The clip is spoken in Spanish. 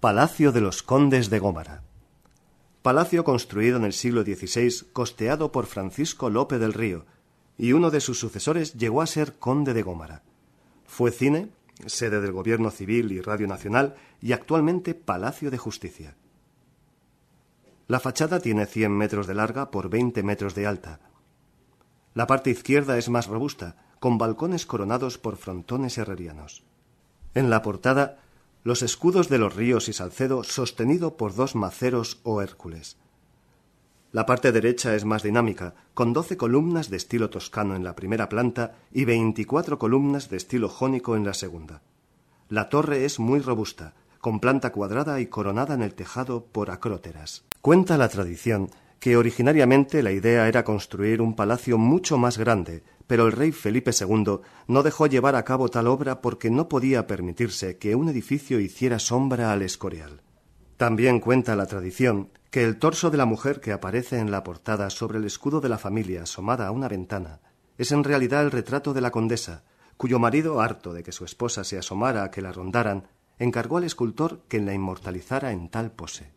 Palacio de los Condes de Gómara. Palacio construido en el siglo XVI, costeado por Francisco Lope del Río, y uno de sus sucesores llegó a ser conde de Gómara. Fue cine, sede del Gobierno Civil y Radio Nacional, y actualmente Palacio de Justicia. La fachada tiene 100 metros de larga por 20 metros de alta. La parte izquierda es más robusta, con balcones coronados por frontones herrerianos. En la portada, los escudos de los Ríos y Salcedo sostenido por 2 maceros o Hércules. La parte derecha es más dinámica, con 12 columnas de estilo toscano en la primera planta y 24 columnas de estilo jónico en la segunda. La torre es muy robusta, con planta cuadrada y coronada en el tejado por acróteras. Cuenta la tradición que originariamente la idea era construir un palacio mucho más grande, pero el rey Felipe II no dejó llevar a cabo tal obra porque no podía permitirse que un edificio hiciera sombra al Escorial. También cuenta la tradición que el torso de la mujer que aparece en la portada sobre el escudo de la familia asomada a una ventana es en realidad el retrato de la condesa, cuyo marido, harto de que su esposa se asomara a que la rondaran, encargó al escultor que la inmortalizara en tal pose.